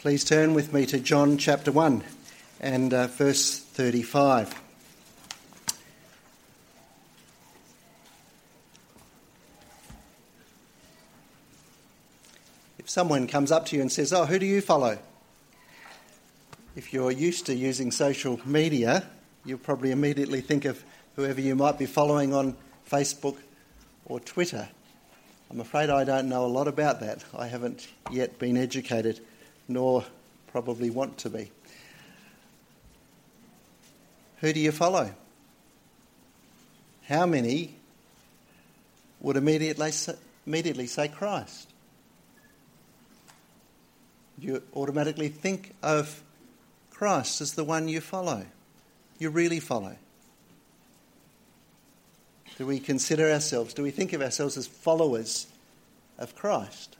Please turn with me to John chapter 1 and verse 35. If someone comes up to you and says, "Oh, who do you follow?" If you're used to using social media, you'll probably immediately think of whoever you might be following on Facebook or Twitter. I'm afraid I don't know a lot about that. I haven't yet been educated, nor probably want to be. Who do you follow? How many would immediately say Christ? You automatically think of Christ as the one you follow, you really follow. Do we consider ourselves, do we think of ourselves as followers of Christ?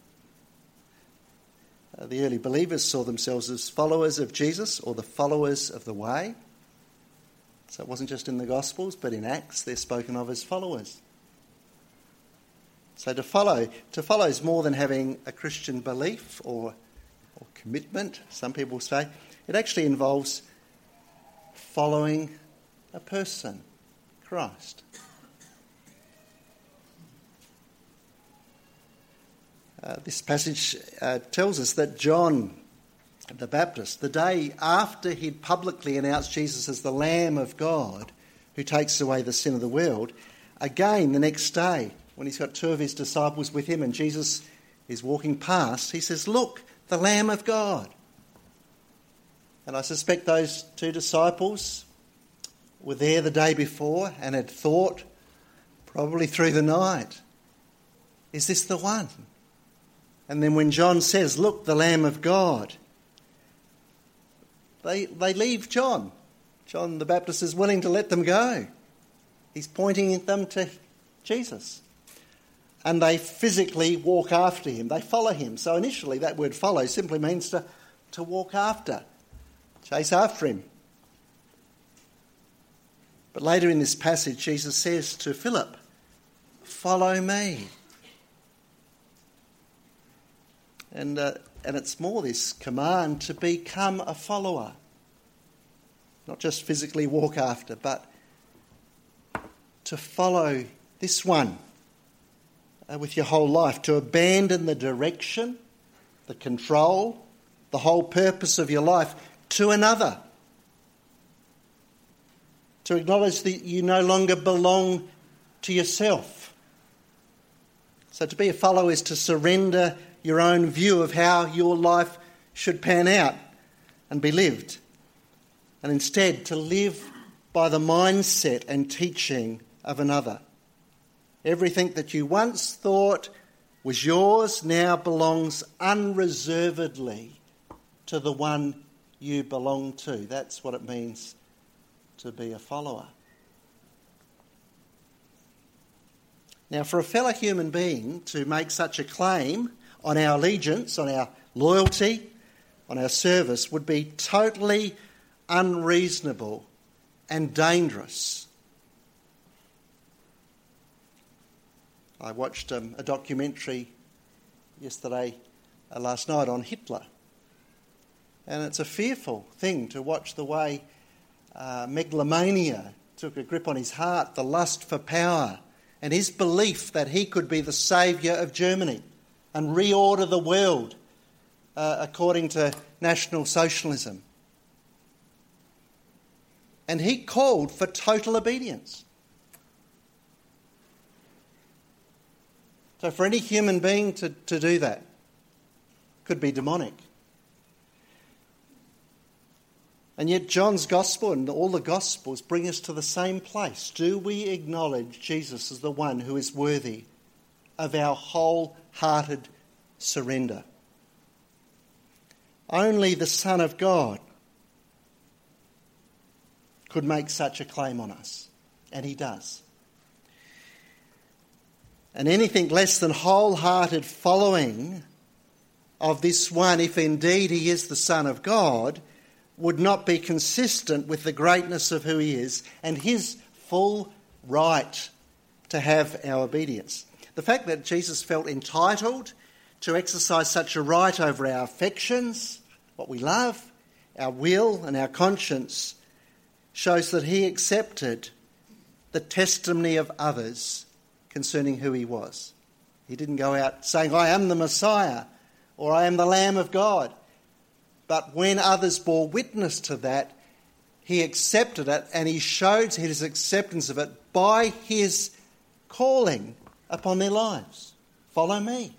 The early believers saw themselves as followers of Jesus, or the followers of the way. So it wasn't just in the Gospels, but in Acts they're spoken of as followers. So to follow is more than having a Christian belief or commitment, some people say. It actually involves following a person, Christ. This passage tells us that John the Baptist, the day after he'd publicly announced Jesus as the Lamb of God who takes away the sin of the world, again the next day when he's got two of his disciples with him and Jesus is walking past, he says, "Look, the Lamb of God." And I suspect those two disciples were there the day before and had thought, probably through the night, is this the one? And then when John says, "Look, the Lamb of God," they leave John. John the Baptist is willing to let them go. He's pointing them to Jesus. And they physically walk after him. They follow him. So initially that word follow simply means to walk after, chase after him. But later in this passage, Jesus says to Philip, "Follow me." And it's more this command to become a follower. Not just physically walk after, but to follow this one with your whole life. To abandon the direction, the control, the whole purpose of your life to another. To acknowledge that you no longer belong to yourself. So to be a follower is to surrender your own view of how your life should pan out and be lived. And instead to live by the mindset and teaching of another. Everything that you once thought was yours now belongs unreservedly to the one you belong to. That's what it means to be a follower. Now, for a fellow human being to make such a claim on our allegiance, on our loyalty, on our service, would be totally unreasonable and dangerous. I watched a documentary last night on Hitler. And it's a fearful thing to watch the way megalomania took a grip on his heart, the lust for power, and his belief that he could be the saviour of Germany and reorder the world according to National Socialism. And he called for total obedience. So for any human being to do that could be demonic. And yet John's Gospel and all the Gospels bring us to the same place. Do we acknowledge Jesus as the one who is worthy of our wholehearted surrender? Only the Son of God could make such a claim on us, and he does. And anything less than wholehearted following of this one, if indeed he is the Son of God, would not be consistent with the greatness of who he is and his full right to have our obedience. The fact that Jesus felt entitled to exercise such a right over our affections, what we love, our will and our conscience, shows that he accepted the testimony of others concerning who he was. He didn't go out saying, I am the Messiah, or I am the Lamb of God. But when others bore witness to that, he accepted it, and he showed his acceptance of it by his calling upon their lives. Follow me.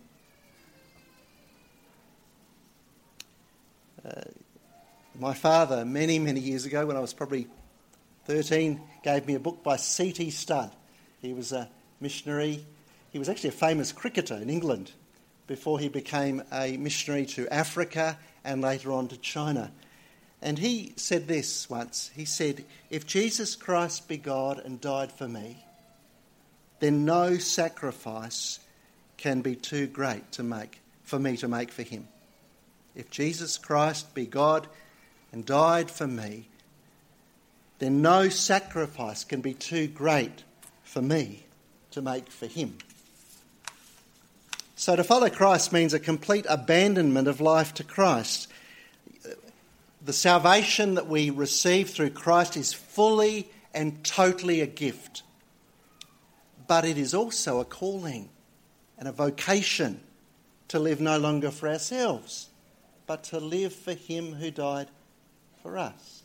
My father, many, many years ago, when I was probably 13, gave me a book by C.T. Studd. He was a missionary. He was actually a famous cricketer in England before he became a missionary to Africa and later on to China. And he said this once. He said, if Jesus Christ be God and died for me, then no sacrifice can be too great to make for me to make for him. If Jesus Christ be God and died for me, then no sacrifice can be too great for me to make for him. So to follow Christ means a complete abandonment of life to Christ. The salvation that we receive through Christ is fully and totally a gift. But it is also a calling and a vocation to live no longer for ourselves, but to live for him who died for us.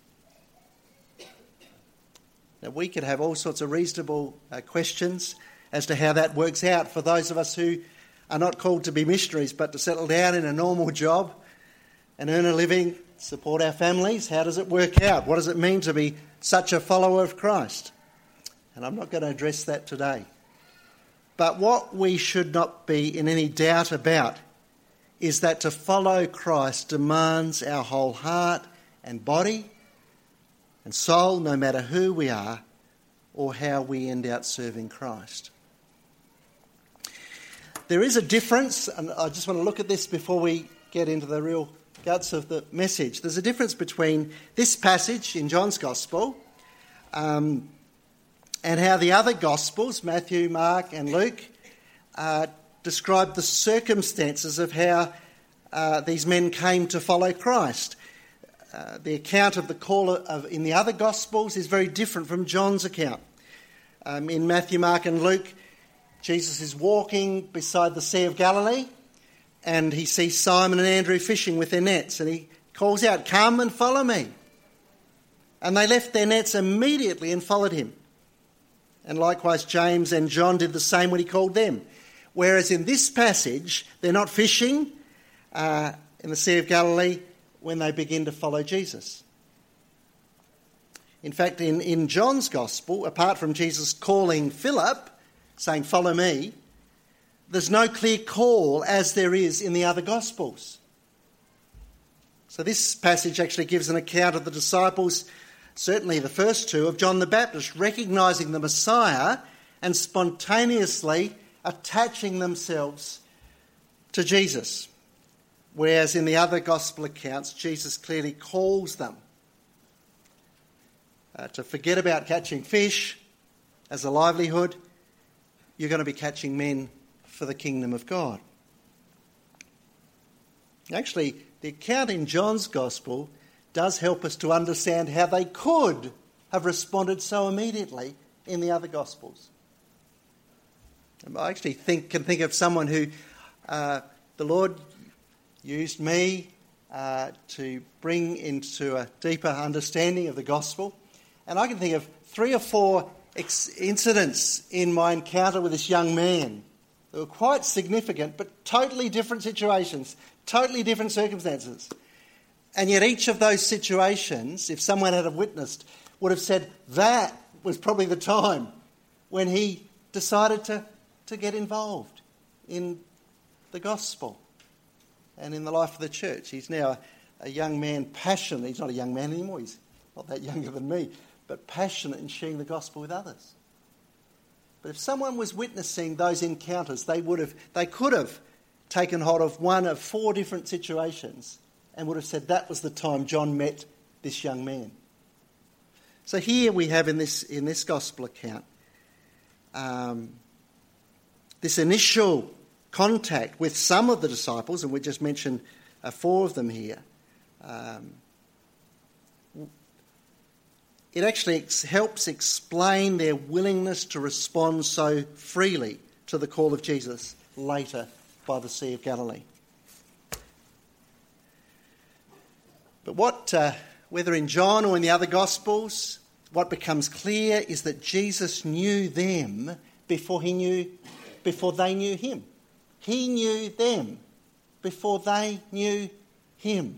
Now, we could have all sorts of reasonable questions as to how that works out for those of us who are not called to be missionaries, but to settle down in a normal job and earn a living, support our families. How does it work out? What does it mean to be such a follower of Christ? And I'm not going to address that today. But what we should not be in any doubt about is that to follow Christ demands our whole heart and body and soul, no matter who we are or how we end out serving Christ. There is a difference, and I just want to look at this before we get into the real guts of the message. There's a difference between this passage in John's Gospel and how the other Gospels, Matthew, Mark and Luke, describe the circumstances of how these men came to follow Christ. The account of the call in the other Gospels is very different from John's account. In Matthew, Mark and Luke, Jesus is walking beside the Sea of Galilee and he sees Simon and Andrew fishing with their nets and he calls out, "Come and follow me." And they left their nets immediately and followed him. And likewise James and John did the same when he called them. Whereas in this passage, they're not fishing in the Sea of Galilee when they begin to follow Jesus. In fact, in John's Gospel, apart from Jesus calling Philip, saying, "Follow me," there's no clear call as there is in the other Gospels. So this passage actually gives an account of the disciples, certainly the first two, of John the Baptist, recognising the Messiah and spontaneously attaching themselves to Jesus. Whereas in the other Gospel accounts, Jesus clearly calls them to forget about catching fish as a livelihood. You're going to be catching men for the kingdom of God. Actually, the account in John's Gospel does help us to understand how they could have responded so immediately in the other Gospels. I actually can think of someone who the Lord used me to bring into a deeper understanding of the Gospel. And I can think of 3 or 4 incidents in my encounter with this young man that were quite significant, but totally different situations, totally different circumstances. And yet each of those situations, if someone had witnessed, would have said that was probably the time when he decided to get involved in the gospel and in the life of the church. He's now a young man, passionate. He's not a young man anymore. He's not that younger than me, but passionate in sharing the gospel with others. But if someone was witnessing those encounters, they could have taken hold of one of 4 different situations and would have said that was the time John met this young man. So here we have in this gospel account this initial contact with some of the disciples, and we just mentioned 4 of them here, it actually helps explain their willingness to respond so freely to the call of Jesus later by the Sea of Galilee. But whether in John or in the other Gospels, what becomes clear is that Jesus knew them before they knew him. He knew them before they knew him.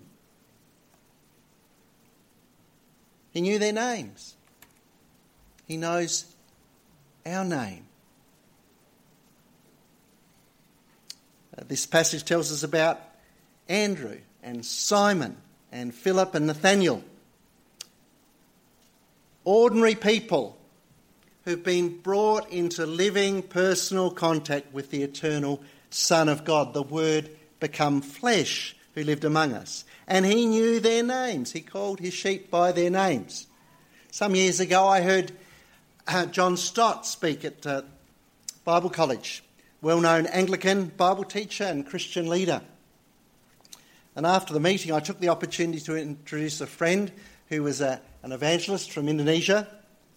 He knew their names. He knows our name. This passage tells us about Andrew and Simon and Philip and Nathaniel. Ordinary people who've been brought into living personal contact with the eternal Son of God, the Word become flesh, who lived among us. And he knew their names. He called his sheep by their names. Some years ago I heard John Stott speak at Bible College, well-known Anglican Bible teacher and Christian leader. And after the meeting I took the opportunity to introduce a friend who was an evangelist from Indonesia.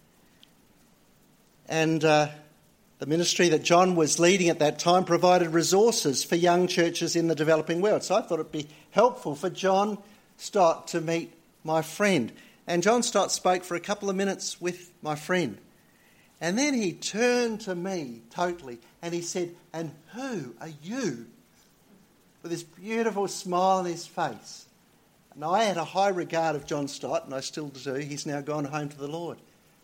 And the ministry that John was leading at that time provided resources for young churches in the developing world. So I thought it'd be helpful for John Stott to meet my friend. And John Stott spoke for a couple of minutes with my friend. And then he turned to me totally and he said, "And who are you?" With this beautiful smile on his face. And I had a high regard of John Stott, and I still do. He's now gone home to the Lord.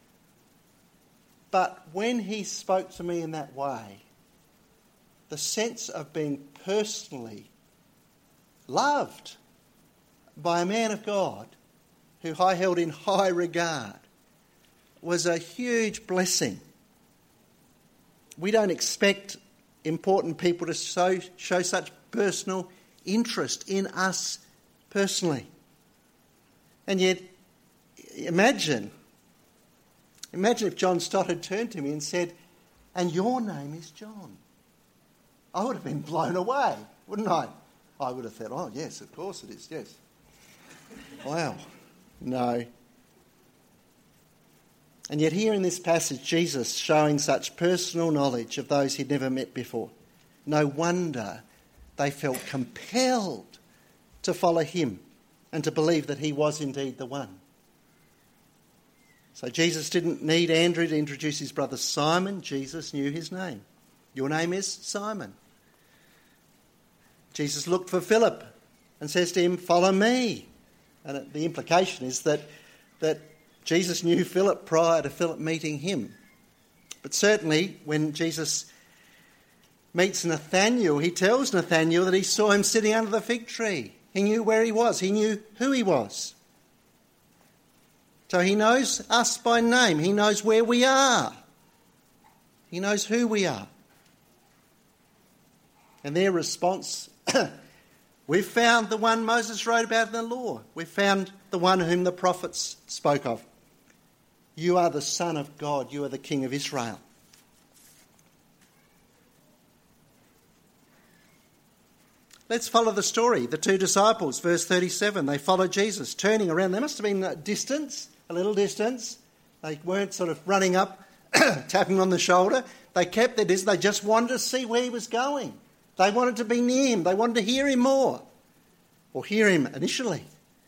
But when he spoke to me in that way, the sense of being personally loved by a man of God who I held in high regard was a huge blessing. We don't expect important people to show such personal interest in us personally. And yet, imagine if John Stott had turned to me and said, "And your name is John." I would have been blown away, wouldn't I? I would have thought, "Oh, yes, of course it is, yes." Wow. No. And yet here in this passage, Jesus showing such personal knowledge of those he'd never met before. No wonder they felt compelled to follow him and to believe that he was indeed the one. So Jesus didn't need Andrew to introduce his brother Simon. Jesus knew his name. "Your name is Simon." Jesus looked for Philip and says to him, "Follow me." And the implication is that Jesus knew Philip prior to Philip meeting him. But certainly when Jesus meets Nathanael, he tells Nathanael that he saw him sitting under the fig tree. He knew where he was. He knew who he was. So he knows us by name. He knows where we are. He knows who we are. And their response, "We've found the one Moses wrote about in the law. We've found the one whom the prophets spoke of. You are the Son of God. You are the King of Israel." Let's follow the story. The 2 disciples, verse 37, they followed Jesus, turning around. There must have been a little distance. They weren't sort of running up, tapping on the shoulder. They kept their distance. They just wanted to see where he was going. They wanted to be near him. They wanted to hear him more, or hear him initially.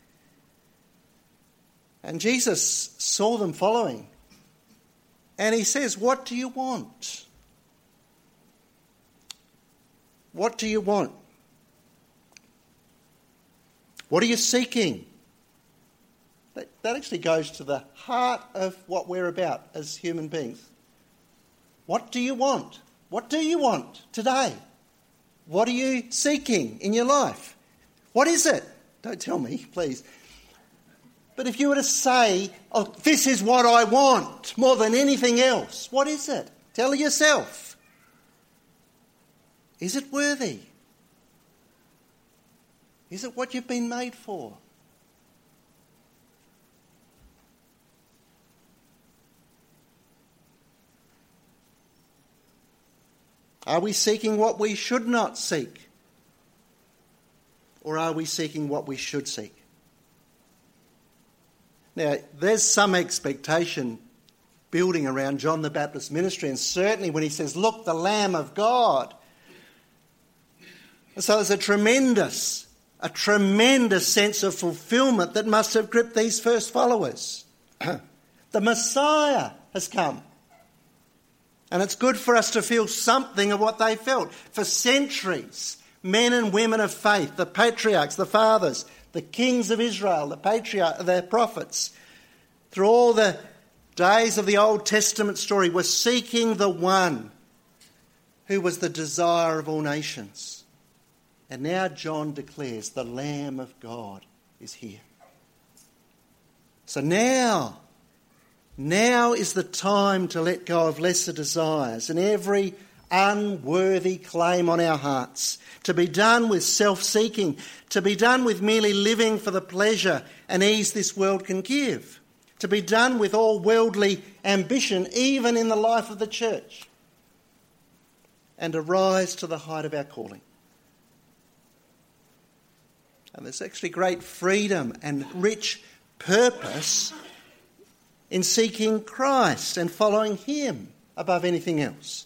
And Jesus saw them following. And he says, "What do you want? What do you want? What are you seeking?" That actually goes to the heart of what we're about as human beings. What do you want? What do you want today? What are you seeking in your life? What is it? Don't tell me, please. But if you were to say, "Oh, this is what I want more than anything else," what is it? Tell yourself. Is it worthy? Is it what you've been made for? Are we seeking what we should not seek? Or are we seeking what we should seek? Now, there's some expectation building around John the Baptist's ministry, and certainly when he says, "Look, the Lamb of God." And so there's a tremendous sense of fulfilment that must have gripped these first followers. The Messiah has come. And it's good for us to feel something of what they felt. For centuries, men and women of faith, the patriarchs, the fathers, the kings of Israel, the prophets, through all the days of the Old Testament story, were seeking the one who was the desire of all nations. And now John declares the Lamb of God is here. So now is the time to let go of lesser desires and every unworthy claim on our hearts, to be done with self-seeking, to be done with merely living for the pleasure and ease this world can give, to be done with all worldly ambition, even in the life of the church, and to rise to the height of our calling. And there's actually great freedom and rich purpose in seeking Christ and following him above anything else.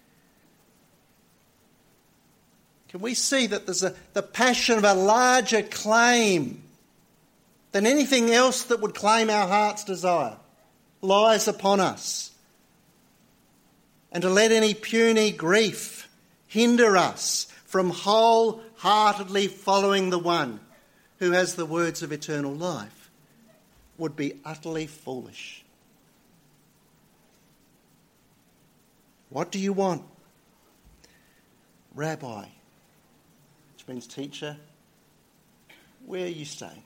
Can we see that there's the passion of a larger claim than anything else that would claim our heart's desire lies upon us? And to let any puny grief hinder us from wholeheartedly following the one who has the words of eternal life would be utterly foolish. What do you want? Rabbi, which means teacher, where are you staying?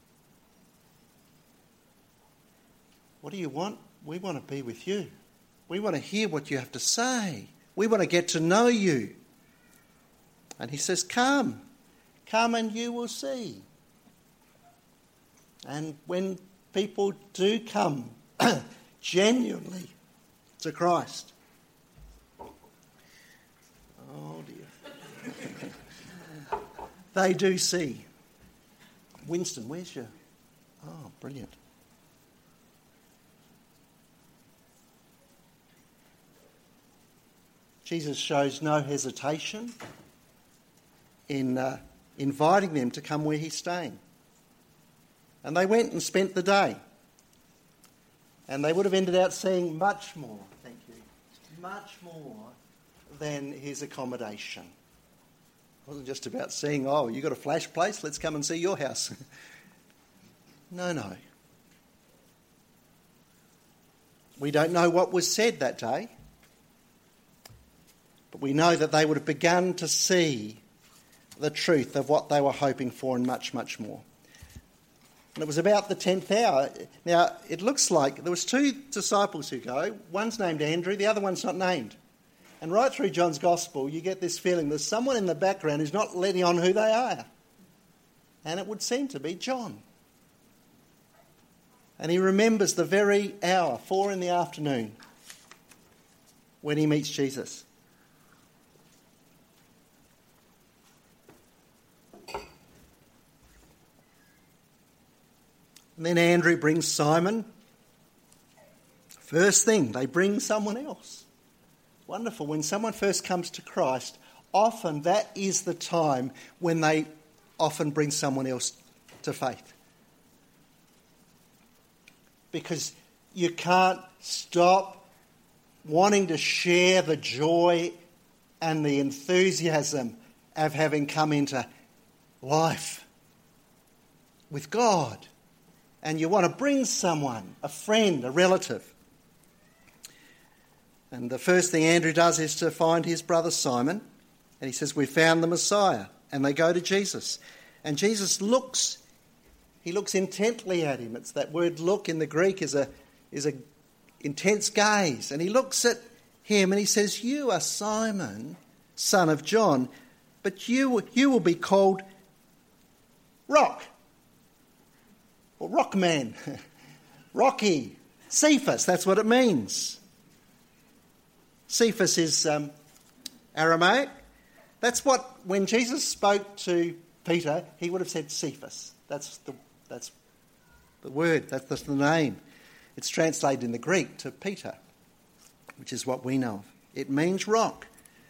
What do you want? We want to be with you. We want to hear what you have to say. We want to get to know you. And he says, come and you will see. And when people do come genuinely to Christ, oh dear, they do see. Winston, where's your... Oh, brilliant. Jesus shows no hesitation in inviting them to come where he's staying. And they went and spent the day. And they would have ended out seeing much more, thank you, much more than his accommodation. It wasn't just about seeing, oh, you got a flash place, let's come and see your house. No. We don't know what was said that day. But we know that they would have begun to see the truth of what they were hoping for and much, much more. And it was about the 10th hour. Now, it looks like there was two disciples who go. One's named Andrew, the other one's not named. And right through John's Gospel, you get this feeling there's someone in the background who's not letting on who they are. And it would seem to be John. And he remembers the very hour, 4 p.m, when he meets Jesus. And then Andrew brings Simon. First thing, they bring someone else. Wonderful. When someone first comes to Christ, often that is the time when they often bring someone else to faith. Because you can't stop wanting to share the joy and the enthusiasm of having come into life with God. And you want to bring someone, a friend, a relative. And the first thing Andrew does is to find his brother Simon. And he says, we found the Messiah. And they go to Jesus. And Jesus looks intently at him. It's that word look in the Greek is a intense gaze. And he looks at him and he says, you are Simon, son of John, but you will be called Rock. Or Rockman, Rocky, Cephas, that's what it means. Cephas is Aramaic. That's what, when Jesus spoke to Peter, he would have said Cephas. That's the word, that's the name. It's translated in the Greek to Peter, which is what we know of. It means rock.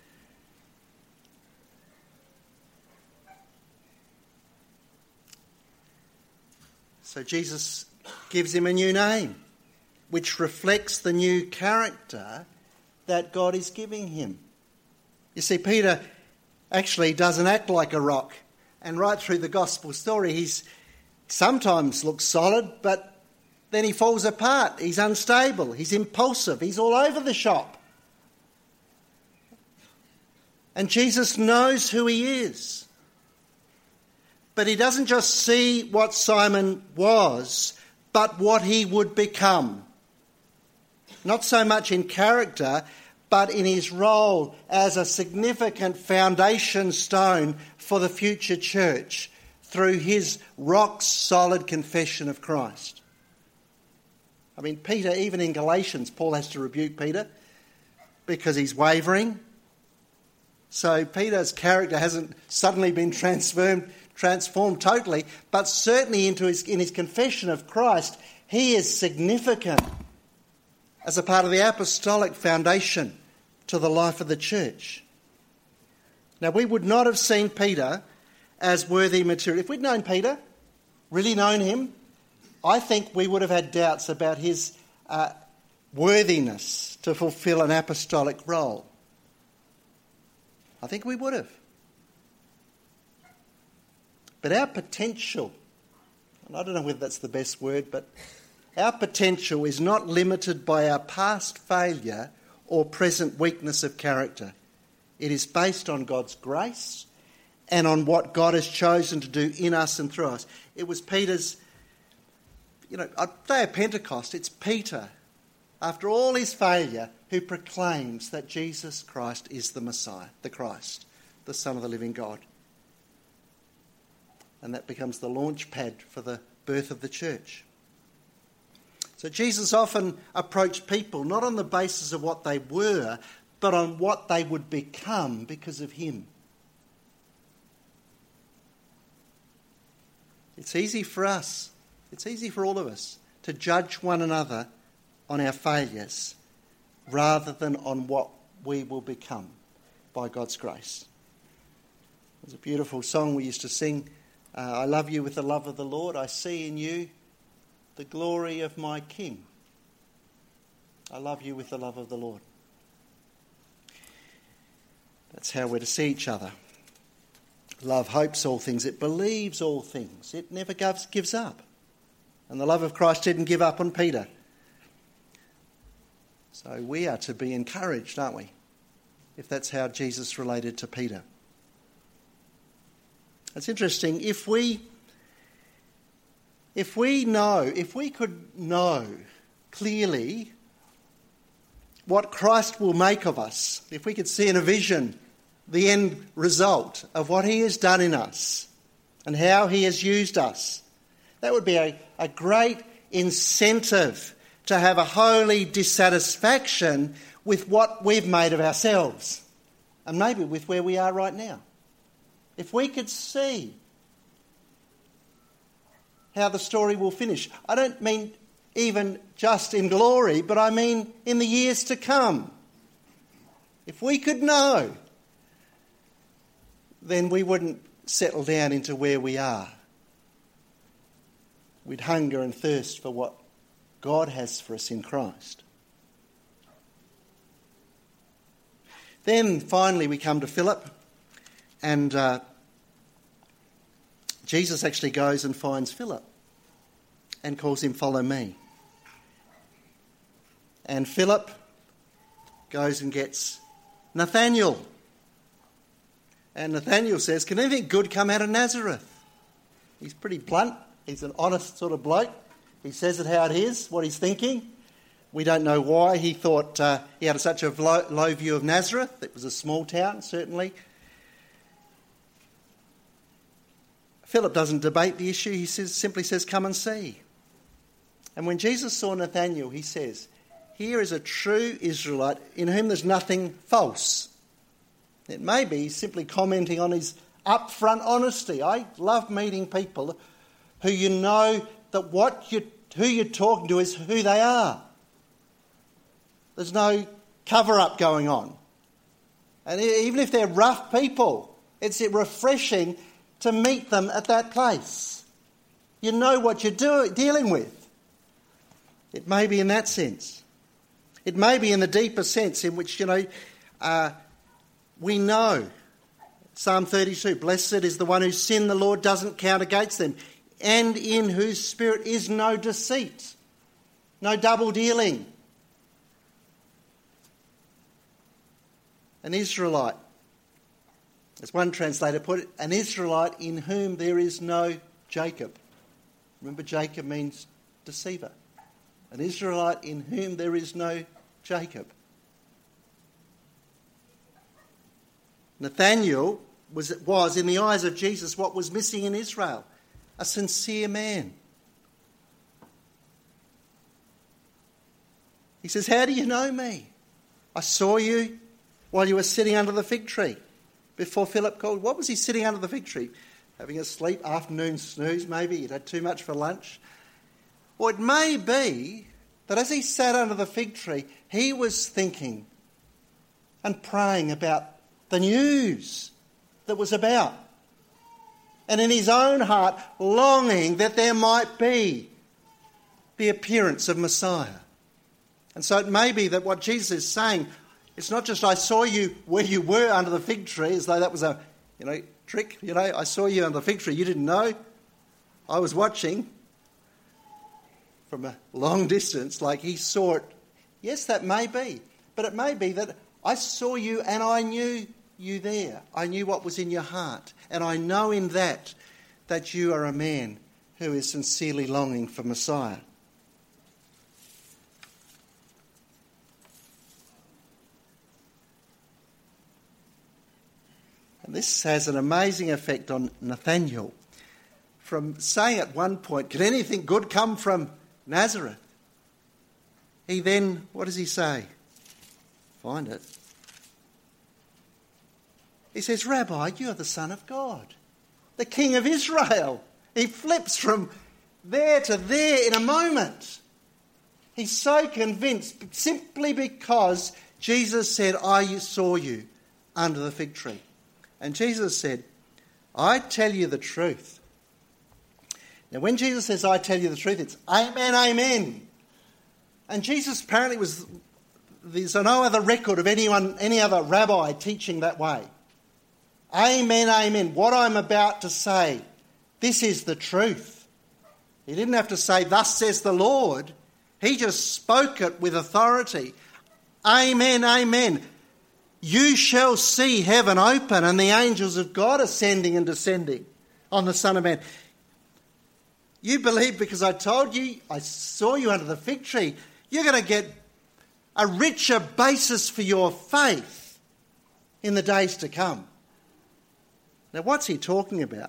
So Jesus gives him a new name, which reflects the new character that God is giving him. You see, Peter actually doesn't act like a rock. And right through the gospel story, he's sometimes looks solid, but then he falls apart. He's unstable. He's impulsive. He's all over the shop. And Jesus knows who he is. But he doesn't just see what Simon was, but what he would become. Not so much in character, but in his role as a significant foundation stone for the future church through his rock-solid confession of Christ. I mean, Peter, even in Galatians, Paul has to rebuke Peter because he's wavering. So Peter's character hasn't suddenly been transformed totally, but certainly in his confession of Christ, he is significant as a part of the apostolic foundation to the life of the church. Now, we would not have seen Peter as worthy material. If we'd known Peter, really known him, I think we would have had doubts about his worthiness to fulfill an apostolic role. I think we would have. But our potential, and I don't know whether that's the best word, but our potential is not limited by our past failure or present weakness of character. It is based on God's grace and on what God has chosen to do in us and through us. It was Peter's, on day of Pentecost, it's Peter, after all his failure, who proclaims that Jesus Christ is the Messiah, the Christ, the Son of the living God. And that becomes the launch pad for the birth of the church. So Jesus often approached people not on the basis of what they were, but on what they would become because of him. It's easy for us, it's easy for all of us to judge one another on our failures rather than on what we will become by God's grace. There's a beautiful song we used to sing, I love you with the love of the Lord, I see in you the glory of my King. I love you with the love of the Lord. That's how we're to see each other. Love hopes all things. It believes all things. It never gives up. And the love of Christ didn't give up on Peter. So we are to be encouraged, aren't we? If that's how Jesus related to Peter. It's interesting. If we could know clearly what Christ will make of us, if we could see in a vision the end result of what he has done in us and how he has used us, that would be a great incentive to have a holy dissatisfaction with what we've made of ourselves and maybe with where we are right now. If we could see how the story will finish. I don't mean even just in glory, but I mean in the years to come. If we could know, then we wouldn't settle down into where we are. We'd hunger and thirst for what God has for us in Christ. Then finally we come to Philip, and Jesus actually goes and finds Philip and calls him, follow me. And Philip goes and gets Nathanael. And Nathanael says, can anything good come out of Nazareth? He's pretty blunt. He's an honest sort of bloke. He says it how it is, what he's thinking. We don't know why he thought he had such a low view of Nazareth. It was a small town, certainly. Philip doesn't debate the issue. He simply says, come and see. And when Jesus saw Nathanael, he says, here is a true Israelite in whom there's nothing false. It may be simply commenting on his upfront honesty. I love meeting people who you know that who you're talking to is who they are. There's no cover-up going on. And even if they're rough people, it's refreshing to meet them at that place. You know what you're dealing with. It may be in that sense. It may be in the deeper sense in which, we know. Psalm 32, blessed is the one whose sin the Lord doesn't count against them, and in whose spirit is no deceit, no double dealing. An Israelite, as one translator put it, an Israelite in whom there is no Jacob. Remember, Jacob means deceiver. An Israelite in whom there is no Jacob. Nathanael was in the eyes of Jesus what was missing in Israel, a sincere man. He says, how do you know me? I saw you while you were sitting under the fig tree before Philip called. What was he sitting under the fig tree? Having a sleep, afternoon snooze maybe, he'd had too much for lunch. Or it may be that as he sat under the fig tree, he was thinking and praying about the news that was about. And in his own heart, longing that there might be the appearance of Messiah. And so it may be that what Jesus is saying, it's not just I saw you where you were under the fig tree, as though that was a trick. I saw you under the fig tree. You didn't know. I was watching from a long distance, like he saw it. Yes, that may be. But it may be that I saw you and I knew you there. I knew what was in your heart. And I know in that you are a man who is sincerely longing for Messiah. And this has an amazing effect on Nathanael. From saying at one point, can anything good come from Nazareth? He then, what does he say? Find it. He says, Rabbi, you are the Son of God, the King of Israel. He flips from there to there in a moment. He's so convinced simply because Jesus said, I saw you under the fig tree. And Jesus said, I tell you the truth. Now, when Jesus says, I tell you the truth, it's amen, amen. And Jesus apparently there's no other record of any other rabbi teaching that way. Amen, amen. What I'm about to say, this is the truth. He didn't have to say, thus says the Lord. He just spoke it with authority. Amen, amen. You shall see heaven open and the angels of God ascending and descending on the Son of Man. You believe because I told you, I saw you under the fig tree. You're going to get a richer basis for your faith in the days to come. Now, what's he talking about?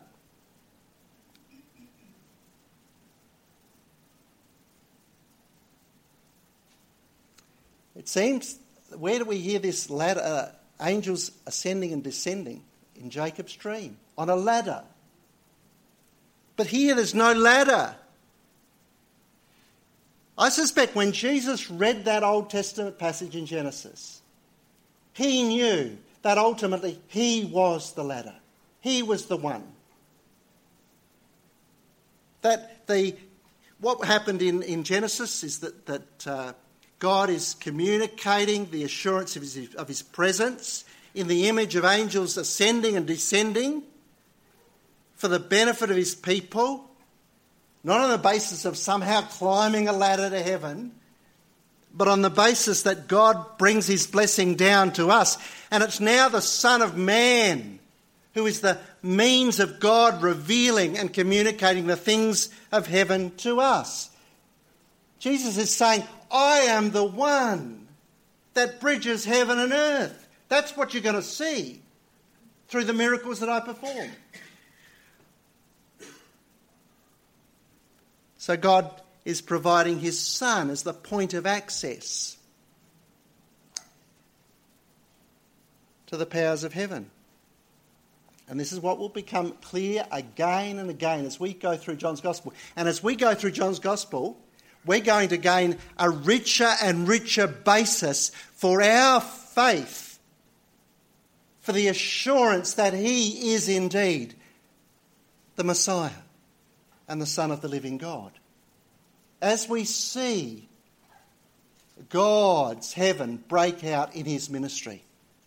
It seems, where do we hear this ladder, angels ascending and descending? In Jacob's dream, on a ladder. But here there's no ladder. I suspect when Jesus read that Old Testament passage in Genesis, he knew that ultimately he was the ladder. He was the one. What happened in Genesis is that God is communicating the assurance of his presence in the image of angels ascending and descending for the benefit of his people, not on the basis of somehow climbing a ladder to heaven, but on the basis that God brings his blessing down to us. And it's now the Son of Man who is the means of God revealing and communicating the things of heaven to us. Jesus is saying, I am the one that bridges heaven and earth. That's what you're going to see through the miracles that I perform. So God is providing his Son as the point of access. to the powers of heaven. And this is what will become clear again and again as we go through John's Gospel. And as we go through John's Gospel, we're going to gain a richer and richer basis for our faith, for the assurance that he is indeed the Messiah and the Son of the living God. As we see God's heaven break out in his ministry.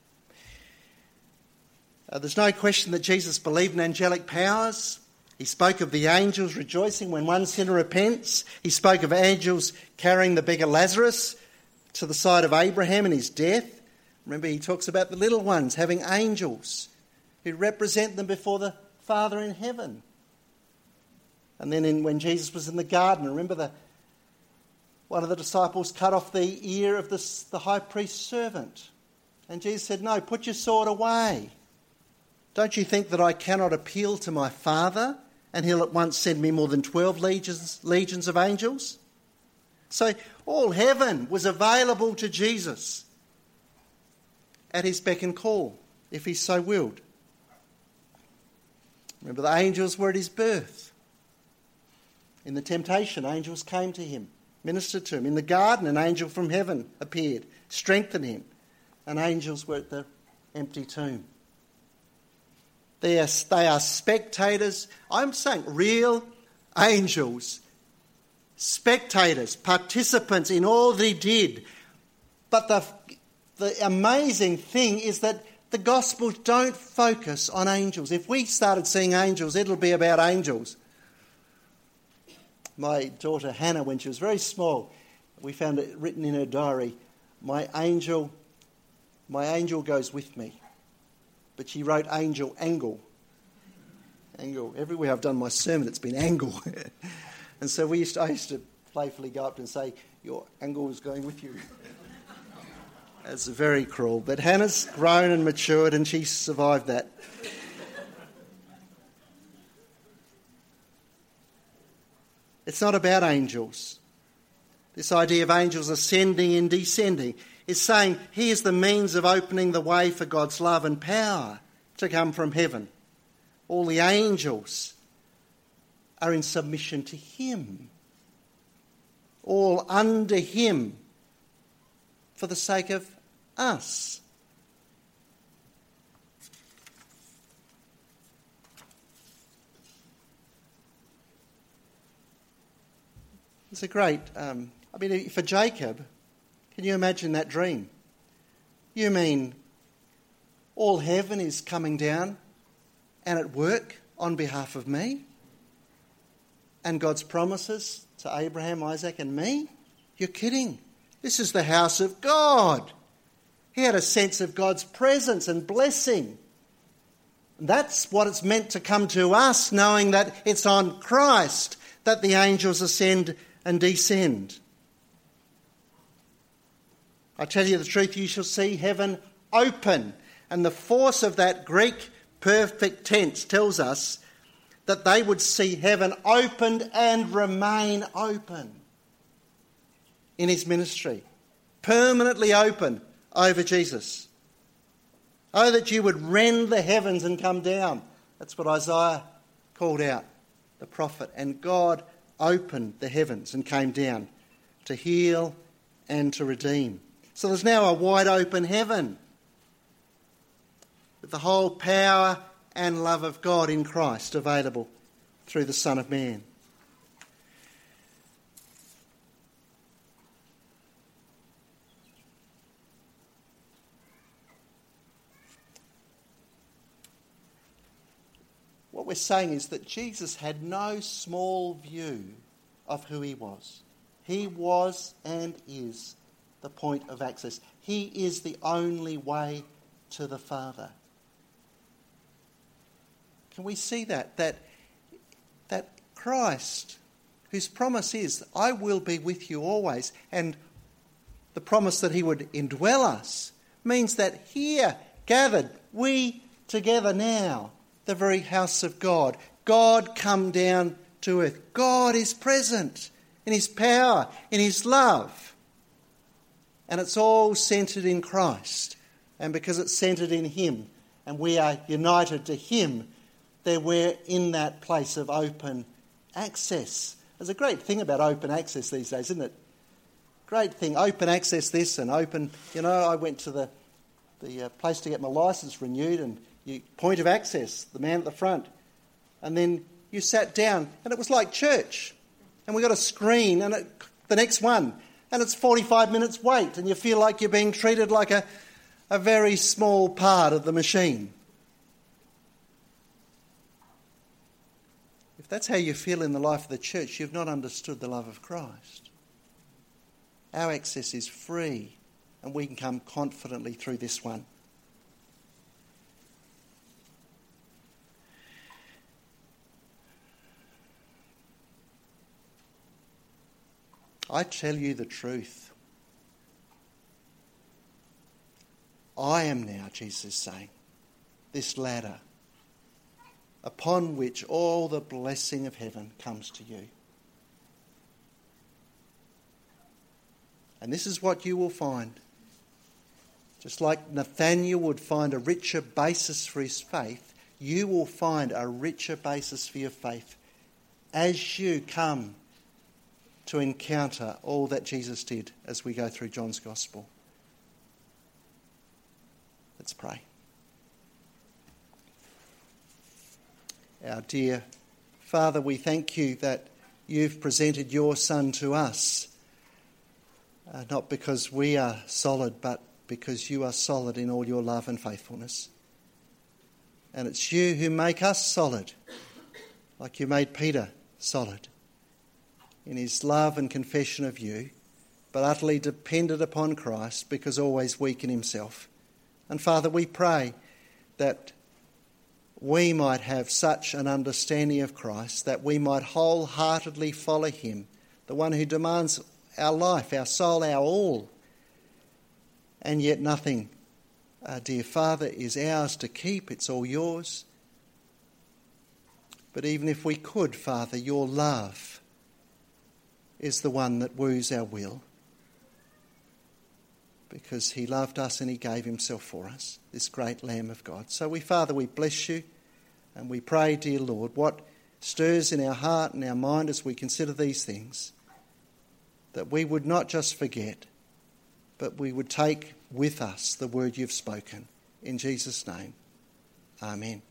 There's no question that Jesus believed in angelic powers. He spoke of the angels rejoicing when one sinner repents. He spoke of angels carrying the beggar Lazarus to the side of Abraham in his death. Remember, he talks about the little ones having angels who represent them before the Father in heaven. And then when Jesus was in the garden, remember one of the disciples cut off the ear of the high priest's servant. And Jesus said, "No, put your sword away. Don't you think that I cannot appeal to my Father and he'll at once send me more than 12 legions of angels?" So all heaven was available to Jesus at his beck and call, if he so willed. Remember, the angels were at his birth. In the temptation, angels came to him, ministered to him. In the garden, an angel from heaven appeared, strengthened him. And angels were at the empty tomb. They are spectators. I'm saying real angels. Spectators, participants in all that he did. But the amazing thing is that the Gospels don't focus on angels. If we started seeing angels, it'll be about angels. My daughter Hannah, when she was very small, we found it written in her diary, my angel goes with me. But she wrote angel, angle. Angle. Everywhere I've done my sermon, it's been angle. And so I used to playfully go up and say, "Your angle is going with you." That's very cruel. But Hannah's grown and matured and she survived that. It's not about angels. This idea of angels ascending and descending is saying he is the means of opening the way for God's love and power to come from heaven. All the angels are in submission to him, all under him for the sake of us. It's a great, for Jacob, can you imagine that dream? You mean all heaven is coming down and at work on behalf of me? And God's promises to Abraham, Isaac and me? You're kidding. This is the house of God. He had a sense of God's presence and blessing. And that's what it's meant to come to us, knowing that it's on Christ that the angels ascend and descend. I tell you the truth, you shall see heaven open. And the force of that Greek perfect tense tells us that they would see heaven opened and remain open in his ministry. Permanently open over Jesus. Oh, that you would rend the heavens and come down. That's what Isaiah called out, the prophet. And God opened the heavens and came down to heal and to redeem. So there's now a wide open heaven with the whole power and love of God in Christ available through the Son of Man. What we're saying is that Jesus had no small view of who he was. He was and is the point of access. He is the only way to the Father. Can we see that Christ, whose promise is, I will be with you always, and the promise that he would indwell us, means that here, gathered, we together now, the very house of God, God come down to earth. God is present in his power, in his love. And it's all centred in Christ, And because it's centred in him and we are united to him, then we're in that place of open access. There's a great thing about open access these days, isn't it? Great thing, open access this and open... I went to the place to get my licence renewed, and point of access, the man at the front. And then you sat down and it was like church. And we got a screen and the next one. And it's 45 minutes wait, and you feel like you're being treated like a very small part of the machine. If that's how you feel in the life of the church, you've not understood the love of Christ. Our access is free, and we can come confidently through this one. I tell you the truth. I am now, Jesus is saying, this ladder upon which all the blessing of heaven comes to you. And this is what you will find. Just like Nathaniel would find a richer basis for his faith, you will find a richer basis for your faith as you come to encounter all that Jesus did as we go through John's Gospel. Let's pray. Our dear Father, we thank you that you've presented your Son to us, not because we are solid, but because you are solid in all your love and faithfulness. And it's you who make us solid, like you made Peter solid in his love and confession of you, but utterly dependent upon Christ because always weak in himself. And Father, we pray that we might have such an understanding of Christ that we might wholeheartedly follow him, the one who demands our life, our soul, our all. And yet nothing, dear Father, is ours to keep. It's all yours. But even if we could, Father, your love is the one that woos our will, because he loved us and he gave himself for us, this great Lamb of God. So Father, we bless you and we pray, dear Lord, what stirs in our heart and our mind as we consider these things, that we would not just forget, but we would take with us the word you've spoken. In Jesus' name, amen.